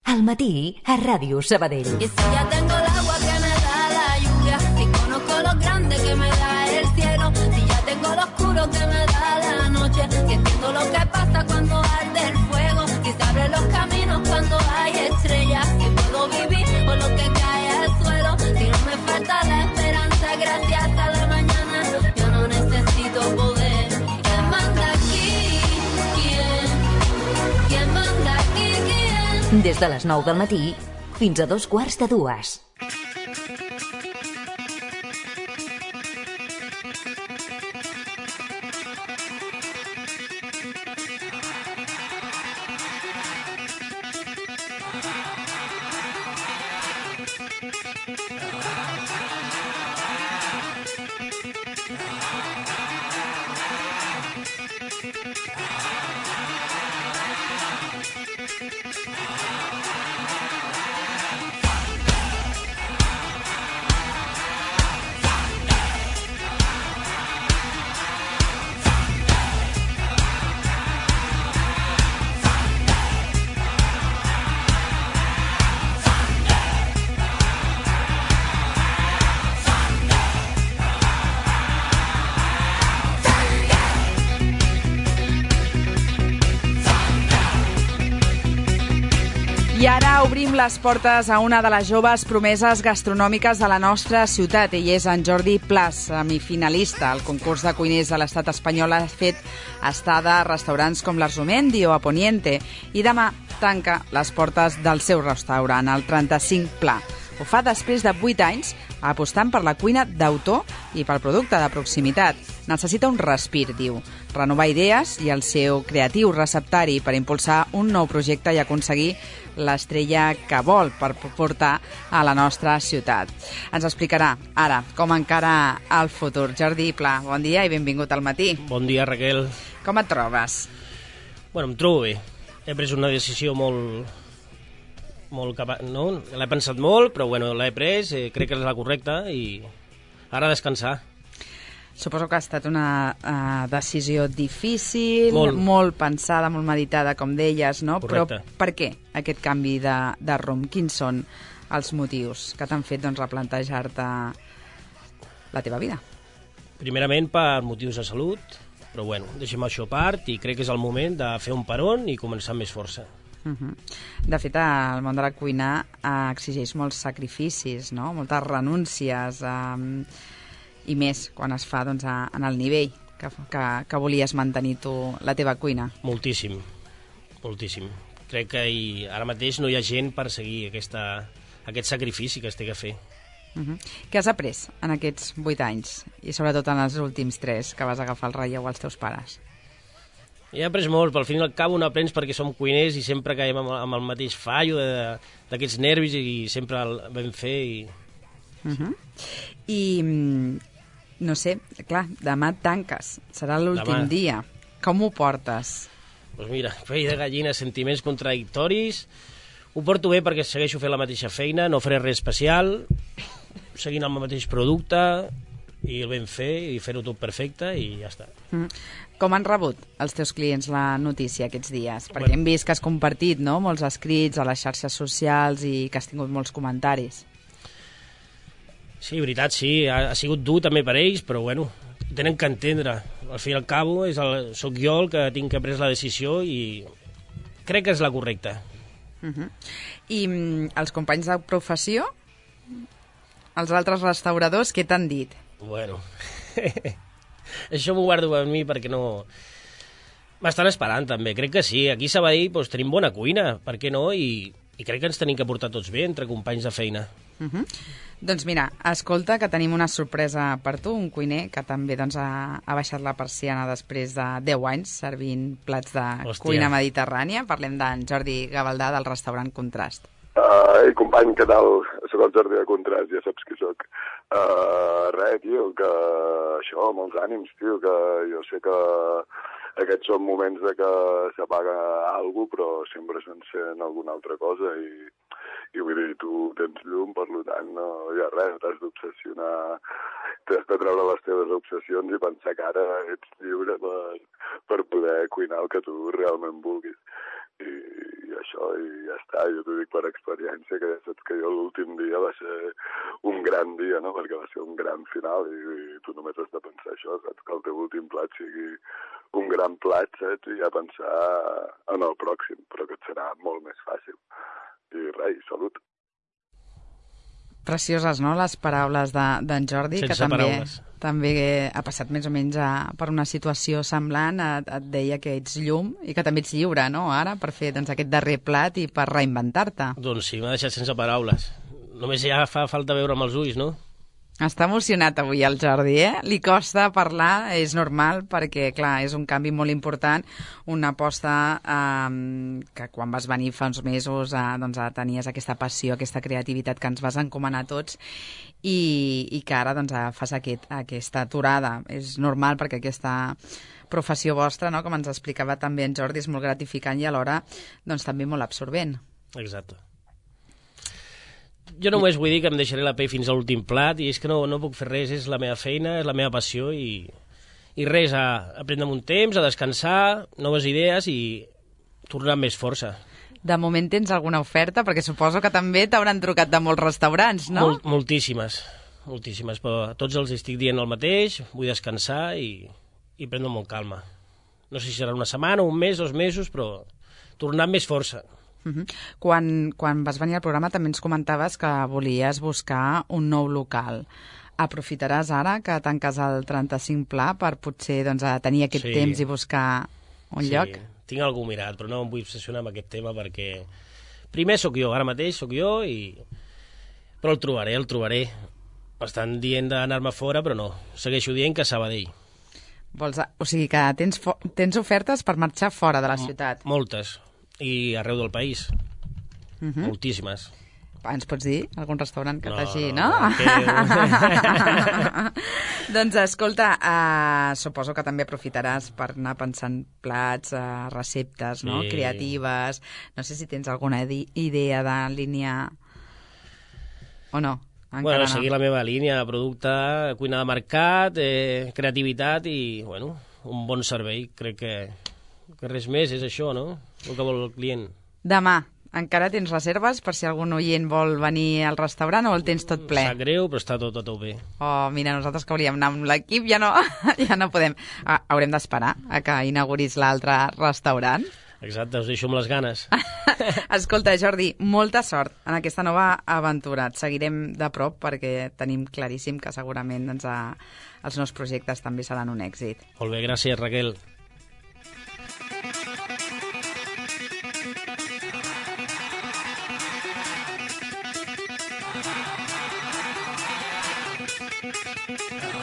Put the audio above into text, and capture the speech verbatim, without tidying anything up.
Al matí, a Ràdio Sabadell. Y si ya tengo el agua que me da la lluvia, si conozco lo grande que me da el cielo, si ya tengo lo oscuro que me da la noche, si entiendo lo que pasa cuando arde el fuego, si se abren los caminos cuando hay estrellas, si puedo vivir con lo que cae al suelo, si no me falta la esperanza gracias a la mañana, yo no necesito poder. ¿Quién manda aquí? ¿Quién? ¿Quién manda aquí? ¿Quién? Des de les nou del matí fins a dos quarts de dues. I ara obrim les portes a una de les joves promeses gastronòmiques de la nostra ciutat. Ell és en Jordi Plas, semifinalista al concurs de cuiners de l'estat espanyol. Ha fet estada a restaurants com l'Arzumendi o a Poniente i demà tanca les portes del seu restaurant, el trenta-cinc Pla. Ho fa després de vuit anys apostant per la cuina d'autor i pel producte de proximitat. Necessita un respir, diu, renovar idees i el seu creatiu receptari per impulsar un nou projecte i aconseguir l'estrella que vol per portar a la nostra ciutat. Ens explicarà ara com encara el futur. Jordi Pla, bon dia i benvingut al matí. Bon dia, Raquel. Com et trobes? Bueno, em trobo bé. He pres una decisió molt... molt capa... no? L'he pensat molt, però bueno, l'he pres, eh, crec que és la correcta i ara descansar. Suposo que ha estat una uh, decisió difícil, molt. molt pensada, molt meditada, com deies, no? Correcte. Però per què aquest canvi de, de rumb? Quins són els motius que t'han fet doncs, replantejar-te la teva vida? Primerament per motius de salut, però bueno, deixem això a part i crec que és el moment de fer un peron i començar amb més força. Uh-huh. De fet, el món de la cuina uh, exigeix molts sacrificis, no? Moltes renúncies, um, i més quan es fa doncs, a, en el nivell que, que, que volies mantenir tu la teva cuina. Moltíssim, moltíssim. Crec que hi, ara mateix no hi ha gent per seguir aquesta, aquest sacrifici que es té que fer. Uh-huh. Què has après en aquests vuit anys i sobretot en els últims tres que vas agafar el relleu als teus pares? He après molt, però al final al cap no aprens perquè som cuiners i sempre caiem amb, amb el mateix fallo d'aquests nervis i sempre el vam fer. I, uh-huh. I no sé, clar, demà tanques, serà l'últim dia. Com ho portes? Doncs mira, pell de gallina, sentiments contradictoris. Ho porto bé perquè segueixo fent la mateixa feina, no faré res especial, seguint el mateix producte i el vam fer i fer-ho tot perfecte i ja està. Mm. Com han rebut els teus clients la notícia aquests dies? Perquè hem vist que has compartit, no?, molts escrits a les xarxes socials i que has tingut molts comentaris. Sí, veritat, sí. Ha, ha sigut dur també per ells, però bueno, tenen que entendre. Al fi i al cabo, és el, soc jo el que tinc que pres la decisió i crec que és la correcta. Uh-huh. I mm, els companys de professió? Els altres restauradors, què t'han dit? Bueno, això m'ho guardo per mi perquè no... M'estan esperant també, crec que sí. Aquí a Sabadell doncs, tenim bona cuina, per què no? I, i crec que ens tenim que portar tots bé entre companys de feina. Uh-huh. Doncs mira, escolta que tenim una sorpresa per tu, un cuiner que també doncs, ha, ha baixat la persiana després de deu anys servint plats de Hòstia. Cuina mediterrània. Parlem d'en Jordi Gavaldà del restaurant Contrast. Uh, Ei, company, què tal? Soc el Jordi de Contrast, ja saps qui soc. Uh, res, tio, que això, molts ànims, tio, que jo sé que aquests són moments de que s'apaga alguna cosa, però sempre se'n sent alguna altra cosa i, i vull dir, tu tens llum, per tant, no hi ha res, t'has d'obsessionar, t'has de treure les teves obsessions i pensar que ara ets lliure per, per poder cuinar el que tu realment vulguis. I, i això, i ja està, jo t'ho dic per experiència, que ja saps que jo l'últim dia va ser un gran dia, no?, perquè va ser un gran final i, i tu només has de pensar això, saps, que el teu últim plat sigui un gran plat, saps, i ja pensar en el pròxim, però que et serà molt més fàcil. I res, salut. Precioses, no?, les paraules d'en de, Jordi, Sense que també, paraules. també ha passat més o menys a, per una situació semblant, et, et deia que ets llum i que també ets lliure, no?, ara, per fer doncs, aquest darrer plat i per reinventar-te. Doncs sí, m'ha deixat sense paraules. Només ja fa falta veure amb els ulls, no? Està emocionat avui el Jordi, eh? Li costa parlar, és normal, perquè, clar, és un canvi molt important, una aposta eh, que quan vas venir fa uns mesos eh, doncs, tenies aquesta passió, aquesta creativitat que ens vas encomanar a tots i, i que ara doncs, fas aquest, aquesta aturada. És normal perquè aquesta professió vostra, no?, com ens explicava també en Jordi, és molt gratificant i alhora doncs, també molt absorbent. Exacte. Jo només vull dir que em deixaré la pell fins a l'últim plat i és que no, no puc fer res, és la meva feina, és la meva passió i, i res, a, a prendre'm un temps, a descansar, noves idees i tornar amb més força. De moment tens alguna oferta? Perquè suposo que també t'hauran trucat de molts restaurants, no? Mol, moltíssimes, moltíssimes, però a tots els estic dient el mateix, vull descansar i, i prendre molt calma. No sé si serà una setmana, un mes, dos mesos, però tornar amb més força. Uh-huh. Quan, quan vas venir al programa també ens comentaves que volies buscar un nou local. Aprofitaràs ara que tanques el trenta-cinc Pla per potser doncs, tenir aquest sí. temps i buscar un sí, lloc? Tinc algú mirat, però no em vull obsessionar amb aquest tema perquè primer sóc jo, ara mateix sóc jo, i... però el trobaré, el trobaré. Estan dient d'anar-me fora, però no. Segueixo dient que a Sabadell. Vols, o sigui que tens, tens ofertes per marxar fora de la ciutat? M moltes. I arreu del país. Uh-huh. Moltíssimes. Va, ens pots dir algun restaurant que no, t'hagi, no? no? no Doncs escolta, uh, suposo que també aprofitaràs per anar pensant plats, uh, receptes, no? Sí. Creatives. No sé si tens alguna idea de línia o no. Bueno, no. seguir la meva línia de producte, cuina de mercat, eh, creativitat i, bueno, un bon servei. Crec que, que res més és això, no? El que vol el client. Demà, encara tens reserves per si algun oient vol venir al restaurant o el tens tot ple? Sap greu, però està tot, tot, tot bé. Oh, mira, nosaltres que hauríem anar amb l'equip ja no, ja no podem. Ah, haurem d'esperar a que inauguris l'altre restaurant. Exacte, us deixo amb les ganes. Escolta, Jordi, molta sort en aquesta nova aventura. Et seguirem de prop perquè tenim claríssim que segurament doncs, a, els nous projectes també seran un èxit. Molt bé, gràcies, Raquel. Thank you.